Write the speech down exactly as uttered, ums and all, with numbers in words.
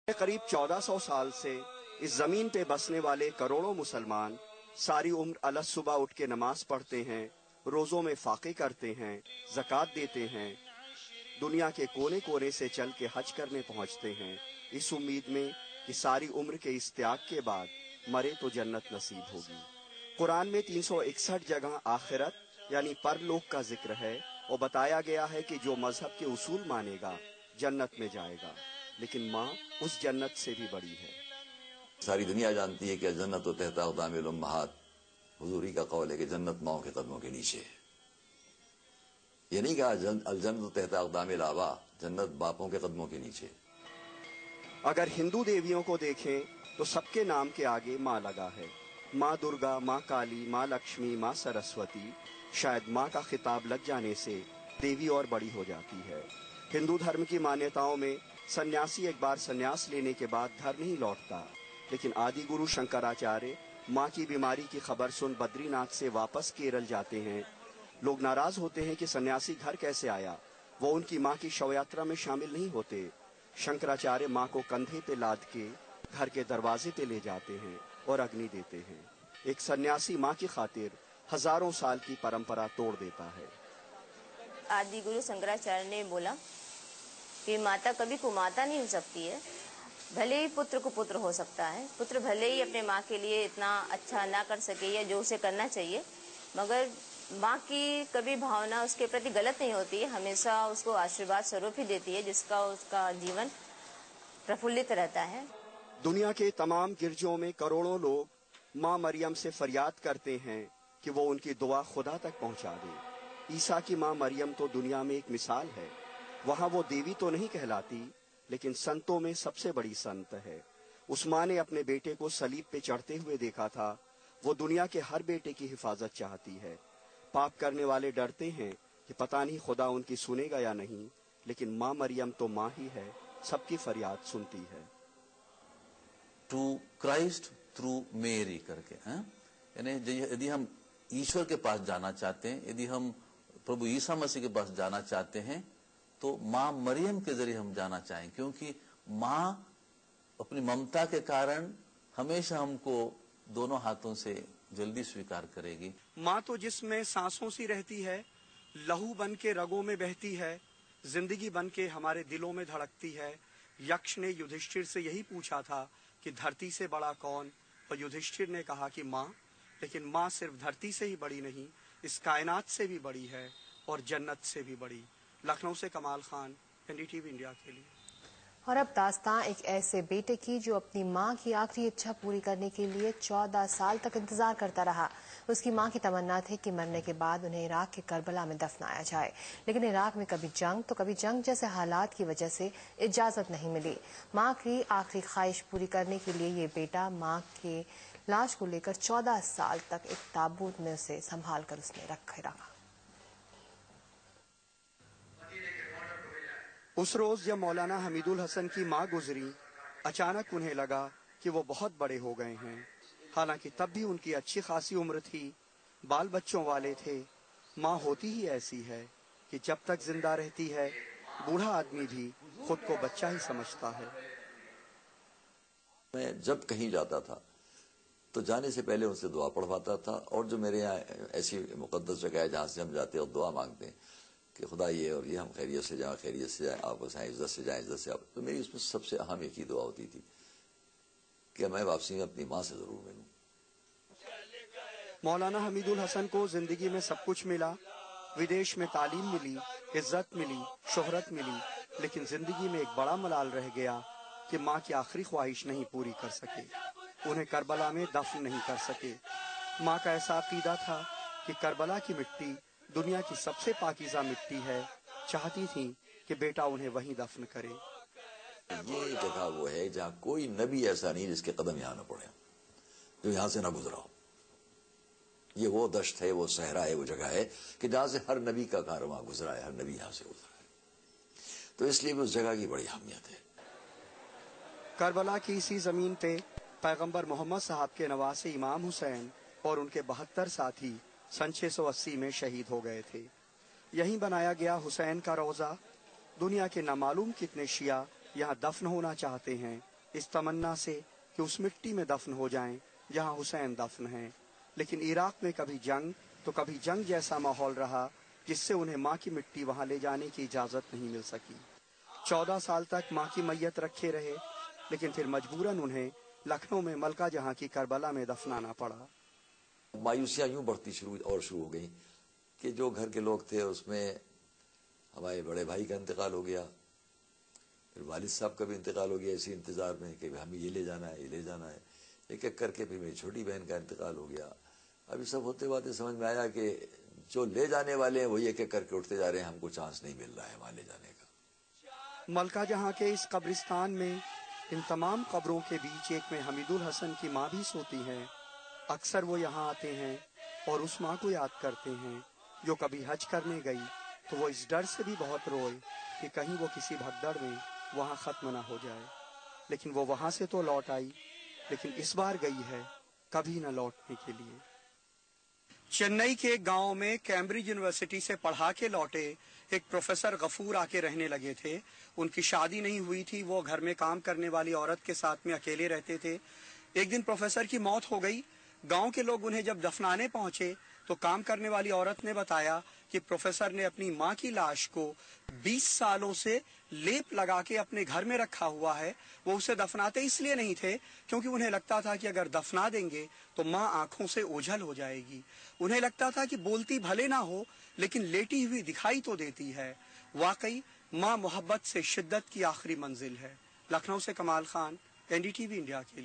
قریب چودہ سو سال سے اس زمین پہ بسنے والے کروڑوں مسلمان ساری عمر الگ صبح اٹھ کے نماز پڑھتے ہیں، روزوں میں فاقے کرتے ہیں، زکوٰۃ دیتے ہیں، دنیا کے کونے کونے سے چل کے حج کرنے پہنچتے ہیں، اس امید میں کہ ساری عمر کے اس تیاگ کے بعد مرے تو جنت نصیب ہوگی۔ قرآن میں تین سو اکسٹھ جگہ آخرت یعنی پرلوک کا ذکر ہے اور بتایا گیا ہے کہ جو مذہب کے اصول مانے گا جنت میں جائے گا، لیکن ماں اس جنت سے بھی بڑی ہے۔ ساری دنیا جانتی ہے کہ الجنت و تحت اقدام الامہات، حضوری کا قول ہے کہ جنت ماؤں کے قدموں کے نیچے ہے۔ یہ نہیں کہا الجنت و تحت اقدام الآباء، جنت باپوں کے قدموں کے نیچے۔ اگر ہندو دیویوں کو دیکھیں تو سب کے نام کے آگے ماں لگا ہے، ماں درگا، ماں کالی، ماں لکشمی، ماں سرسوتی۔ شاید ماں کا خطاب لگ جانے سے دیوی اور بڑی ہو جاتی ہے۔ ہندو دھرم کی مانیتاؤں میں سنیاسی ایک بار سنیاس لینے کے بعد گھر نہیں لوٹتا، لیکن آدی گرو شنکراچاریہ ماں کی بیماری کی خبر سن بدری ناتھ سے واپس کیرل جاتے ہیں۔ لوگ ناراض ہوتے ہیں کہ سنیاسی گھر کیسے آیا، وہ ان کی ماں کی شو یاترا میں شامل نہیں ہوتے۔ شنکراچاریہ ماں کو کندھے پہ لاد کے گھر کے دروازے پہ لے جاتے ہیں اور اگنی دیتے ہیں۔ ایک سنیاسی ماں کی خاطر ہزاروں سال کی پرمپرا توڑ دیتا ہے۔ آدی گرو شنکراچاریہ نے بولا کہ ماتا کبھی کماتا نہیں ہو سکتی ہے، بھلے ہی پتر کو پتر ہو سکتا ہے، پتر بھلے ہی اپنے ماں کے لیے اتنا اچھا نہ کر سکے یا جو اسے کرنا چاہیے، مگر ماں کی کبھی بھاونا اس کے پرتی غلط نہیں ہوتی ہے، ہمیشہ اس کو آشیرواد سوروپ ہی دیتی ہے، جس کا اس کا جیون پرفلت رہتا ہے۔ دنیا کے تمام گرجوں میں کروڑوں لوگ ماں مریم سے فریاد کرتے ہیں کہ وہ ان کی دعا خدا تک پہنچا دے۔ عیسیٰ کی ماں مریم تو دنیا میں ایک مثال ہے، وہاں وہ دیوی تو نہیں کہلاتی لیکن سنتوں میں سب سے بڑی سنت ہے۔ اس ماں نے اپنے بیٹے کو صلیب پہ چڑھتے ہوئے دیکھا تھا، وہ دنیا کے ہر بیٹے کی حفاظت چاہتی ہے۔ پاپ کرنے والے ڈرتے ہیں کہ پتہ نہیں خدا ان کی سنے گا یا نہیں، لیکن ماں مریم تو ماں ہی ہے، سب کی فریاد سنتی ہے۔ ٹو کرائسٹ تھرو میری کر کے، یعنی یدی ہم ایشور کے پاس جانا چاہتے ہیں، یدی ہم پربھو عیسیٰ مسیح کے پاس جانا چاہتے ہیں تو ماں مریم کے ذریعے ہم جانا چاہیں، کیونکہ ماں اپنی ممتا کے کارن ہمیشہ ہم کو دونوں ہاتھوں سے جلدی سویکار کرے گی۔ ماں تو جس میں سانسوں سی رہتی ہے، لہو بن کے رگوں میں بہتی ہے، زندگی بن کے ہمارے دلوں میں دھڑکتی ہے۔ یکش نے یدھشٹھر سے یہی پوچھا تھا کہ دھرتی سے بڑا کون، اور یدھشٹھر نے کہا کہ ماں، لیکن ماں صرف دھرتی سے ہی بڑی نہیں، اس کائنات سے بھی بڑی ہے اور جنت سے بھی بڑی۔ لکھنؤ سے Kamal Khan, N D T V India کے لیے۔ اور اب داستان ایک ایسے بیٹے کی جو اپنی ماں کی آخری اچھا پوری کرنے کے لیے چودہ سال تک انتظار کرتا رہا۔ اس کی ماں کی تمنا تھی کہ مرنے کے بعد انہیں عراق کے کربلا میں دفنایا جائے، لیکن عراق میں کبھی جنگ تو کبھی جنگ جیسے حالات کی وجہ سے اجازت نہیں ملی۔ ماں کی آخری خواہش پوری کرنے کے لیے یہ بیٹا ماں کے لاش کو لے کر چودہ سال تک ایک تابوت میں اسے سنبھال کر اس نے رکھے رکھا۔ اس روز جب مولانا حمید الحسن کی ماں گزری، اچانک انہیں لگا کہ وہ بہت بڑے ہو گئے ہیں، حالانکہ تب بھی ان کی اچھی خاصی عمر تھی، بال بچوں والے تھے۔ ماں ہوتی ہی ایسی ہے کہ جب تک زندہ رہتی ہے بوڑھا آدمی بھی خود کو بچہ ہی سمجھتا ہے۔ میں جب کہیں جاتا تھا تو جانے سے پہلے ان سے دعا پڑھواتا تھا، اور جو میرے یہاں ایسی مقدس جگہ ہے جہاں سے ہم جاتے ہیں اور دعا مانگتے ہیں کہ خدا یہ اور یہ ہم خیریت سے جائیں، خیریت سے جائیں، آپ بس عزت سے جائیں، عزت سے آپ، تو میری اس میں سب سے اہم ایک ہی دعا ہوتی تھی کہ میں واپسی میں اپنی ماں سے ضرور ملوں۔ مولانا حمید الحسن کو زندگی میں سب کچھ ملا، ودیش میں تعلیم ملی، عزت ملی، شہرت ملی، لیکن زندگی میں ایک بڑا ملال رہ گیا کہ ماں کی آخری خواہش نہیں پوری کر سکے، انہیں کربلا میں دفن نہیں کر سکے۔ ماں کا ایسا عقیدہ تھا کہ کربلا کی مٹی دنیا کی سب سے پاکیزہ مٹی ہے، چاہتی تھیں کہ بیٹا انہیں وہیں دفن کرے۔ یہ جگہ وہ ہے جہاں کوئی نبی ایسا نہیں جس کے قدم یہاں نہ پڑے، جو یہاں سے نہ گزرا ہو۔ یہ وہ دشت ہے، وہ صحرا ہے، وہ جگہ ہے کہ جہاں سے ہر نبی کا کارواں گزرا ہے، ہر نبی یہاں سے گزرا ہے، تو اس لیے بھی اس جگہ کی بڑی اہمیت ہے۔ کربلا کی اسی زمین پہ پیغمبر محمد صاحب کے نواسے امام حسین اور ان کے بہتر ساتھی سن چھ سو اسی میں شہید ہو گئے تھے۔ یہیں بنایا گیا حسین کا روضہ۔ دنیا کے نامعلوم کتنے شیعہ یہاں دفن ہونا چاہتے ہیں، اس تمنا سے کہ اس مٹی میں دفن ہو جائیں جہاں حسین دفن ہیں، لیکن عراق میں کبھی جنگ تو کبھی جنگ جیسا ماحول رہا جس سے انہیں ماں کی مٹی وہاں لے جانے کی اجازت نہیں مل سکی۔ چودہ سال تک ماں کی میت رکھے رہے، لیکن پھر مجبوراً انہیں لکھنؤ میں ملکہ جہاں کی کربلا میں دفنانا پڑا۔ مایوسیاں یوں بڑھتی شروع اور شروع ہو گئیں کہ جو گھر کے لوگ تھے اس میں ہمارے بڑے بھائی کا انتقال ہو گیا، پھر والد صاحب کا بھی انتقال ہو گیا اسی انتظار میں کہ ہمیں یہ لے جانا ہے یہ لے جانا ہے، ایک ایک کر کے پھر میری چھوٹی بہن کا انتقال ہو گیا۔ ابھی سب ہوتے باتیں سمجھ میں آیا کہ جو لے جانے والے ہیں وہی ایک ایک کر کے اٹھتے جا رہے ہیں، ہم کو چانس نہیں مل رہا ہے وہاں لے جانے کا۔ ملکہ جہاں کے اس قبرستان میں ان تمام قبروں کے بیچ ایک میں حمید الحسن کی ماں بھی سوتی ہے۔ اکثر وہ یہاں آتے ہیں اور اس ماں کو یاد کرتے ہیں جو کبھی حج کرنے گئی تو وہ اس ڈر سے بھی بہت روئے کہ کہیں وہ کسی بھگدڑ میں وہاں ختم نہ ہو جائے، لیکن وہ وہاں سے تو لوٹ آئی، لیکن اس بار گئی ہے کبھی نہ لوٹنے کے لیے۔ چنئی کے ایک گاؤں میں کیمبرج یونیورسٹی سے پڑھا کے لوٹے ایک پروفیسر غفور آ کے رہنے لگے تھے۔ ان کی شادی نہیں ہوئی تھی، وہ گھر میں کام کرنے والی عورت کے ساتھ میں اکیلے رہتے تھے۔ ایک دن پروفیسر کی موت ہو گئی۔ گاؤں کے لوگ انہیں جب دفنانے پہنچے تو کام کرنے والی عورت نے بتایا کہ پروفیسر نے اپنی ماں کی لاش کو بیس سالوں سے لیپ لگا کے اپنے گھر میں رکھا ہوا ہے۔ وہ اسے دفناتے اس لیے نہیں تھے کیونکہ انہیں لگتا تھا کہ اگر دفنا دیں گے تو ماں آنکھوں سے اوجھل ہو جائے گی۔ انہیں لگتا تھا کہ بولتی بھلے نہ ہو لیکن لیٹی ہوئی دکھائی تو دیتی ہے۔ واقعی ماں محبت سے شدت کی آخری منزل ہے۔ لکھنؤ سے Kamal Khan, N D T V India کے لیے۔